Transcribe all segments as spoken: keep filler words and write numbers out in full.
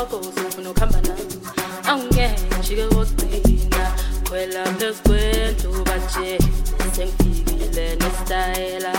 koloko usufuna ukuhamba nami awungeke jike kodina khwela phekwendlu baje sengifikile nestyle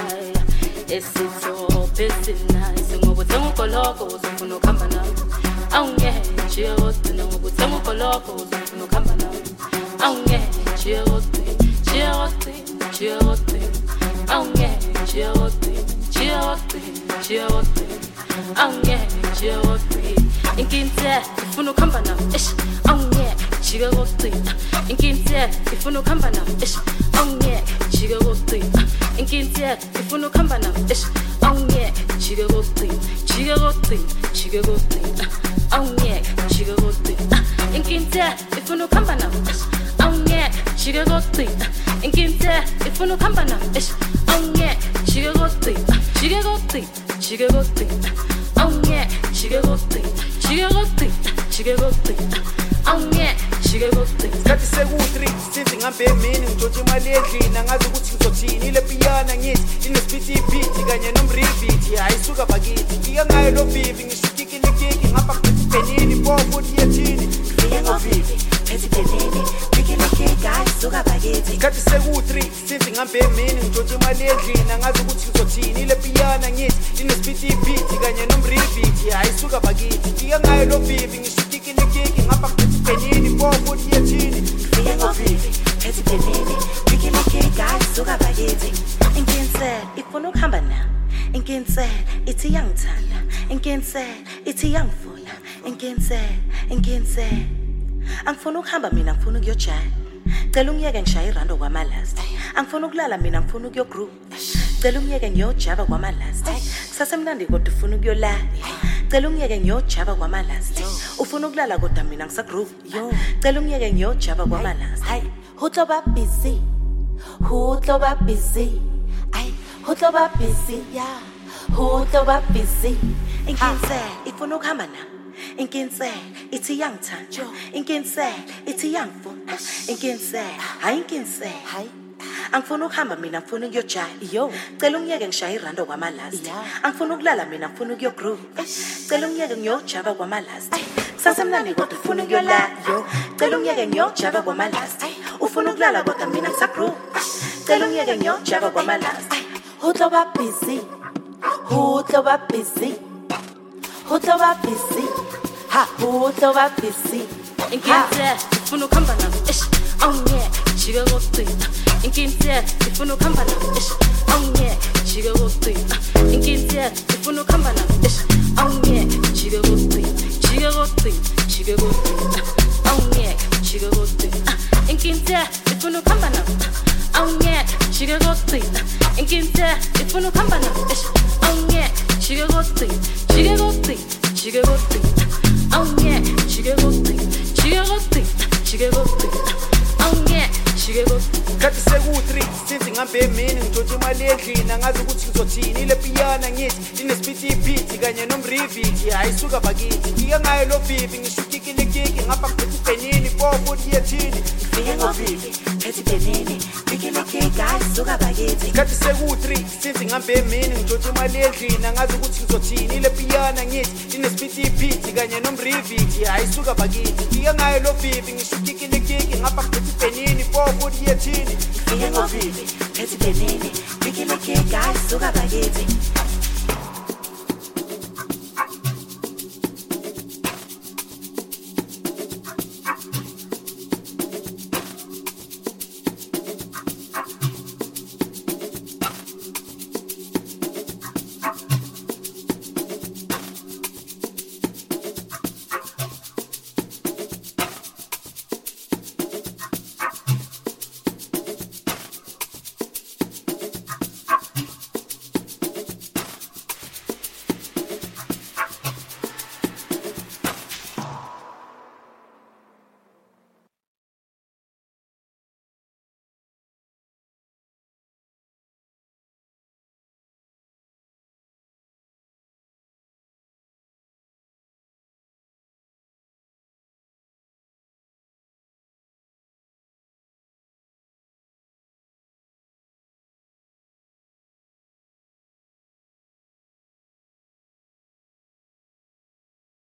esitophe sinayi ngoba uthenga ukoloko usufuna ukuhamba nami awungeke jike kodina ngoba uthenga ukoloko usufuna ukuhamba nami awungeke jike kodina jike kodina jike kodina awungeke jike kodina jike kodina jike kodina awungeke jike kodina inkinthe ifuna ukuhamba nami eish awungeke jike kodina inkinthe ifuna ukuhamba nami eish awungeke jike kodina inkinthe ifuna ukuhamba nami eish awungeke jike kodina jike kodina jike kodina awungeke jike kodina inkinthe ifuna ukuhamba nami eish awungeke jike kodina inkinthe ifuna ukuhamba nami eish awungeke jike kodina jike kodina jike kodina awungeke jike kodina jike kodina jike kodina awungeke jike kodina Skathi seku-three since ngihambe emini ngitshontshe imali endlini angazi ukuthi ngizothini ile piyana ngithi inesipitipiti kanye nomriviti ayisuka bakithi ngike ngayo lo vivi ngisho ikikilikiki ngapha ngiphethe pofu diyethini ngifike ngovivi phethe ibhenini ikilikiki ayisuka bakithi Skathi seku-three since ngihambe emini ngitshontshe imali endlini angazi ukuthi ngizothini ile piyana ngithi inesipitipiti kanye nomriviti ayisuka bakithi ngike ngayo lo vivi ngisho ikikilikiki ngapha ngiphethe ibhenini pofu diyethini ngifike ngovivi phethe ibhenini ikilikiki ayisuka bakithi inkinthe ifuna ukuhamba nami inkinthe ithi iyangithanda inkinthe ithi iyangifuna inkinthe inkinthe angifuna ukuhamba mina ngifuna ukuyojaya cela ungiyeke ngishaya irando kwamalast angifuna ukulala mina ngifuna ukuyogroup cela ungiyeke ngiyojaba kwamalast kusasemnandi kodwa ufuna ukuyolala cela ungiyeke ngiyojaba kwamalast ufuna ukulala kodwa mina ngisagroup cela ungiyeke ngiyojaba kwamalast hayi hutloba busy hutloba busy ay hutloba busy yeah hutloba busy inkinthe ifuna ukuhamba nami inkinthe ithi iyangithanda inkinthe ithi iyangifuna inkinthe hayi inkinthe hayi angifuna ukuhamba mina ngifuna ukuyojaya yo cela ungiyeke ngishaya irando kwamalast angifuna ukulala mina ngifuna ukuyogroup cela ungiyeke ngiyojaba kwamalast kusasemnandi kodwa ufuna ukuyolala yo cela ungiyeke ngiyojaba kwamalast ufuna ukulala kodwa mina ngisagroup cela ungiyeke ngiyojaba kwamalast hutloba busy hutloba busy hutloba busy ha hutloba busy inkinthe ifuna ukuhamba nami eish awungeke jike kodina inkinthe ifuna ukuhamba nami eish awungeke jike kodina inkinthe ifuna ukuhamba nami eish awungeke jike kodina jike kodina jike kodina awungeke jike kodina inkinthe ifuna ukuhamba nami awungeke jike kodina inkinthe ifuna ukuhamba nami eish awungeke jike kodina jike kodina jike kodina awungeke jike kodina jike kodina jike kodina awungeke jike kodina Skathi seku-three since ngihambe emini ngitshontshe imali endlini angazi ukuthi ngizothini ile piyana ngithi inesipitipiti kanye nomriviti ayisuka bakithi ngike ngayo lo vivi ngisho ikikilikiki ngapha ngiphethe ibhenini pofu diyethini ngifike ngovivi phethe ibhenini ikilikiki ayisuka bakithi Skathi seku-three since ngihambe emini ngitshontshe imali endlini angazi ukuthi ngizothini ile piyana ngithi inesipitipiti kanye nomriviti ayisuka bakithi ngike ngayo lo vivi ngisho ikikilikiki ngapha ngiphethe ibhenini pofu diyethini ngifike ngovivi phethe ibhenini ikilikiki ayisuka bakithi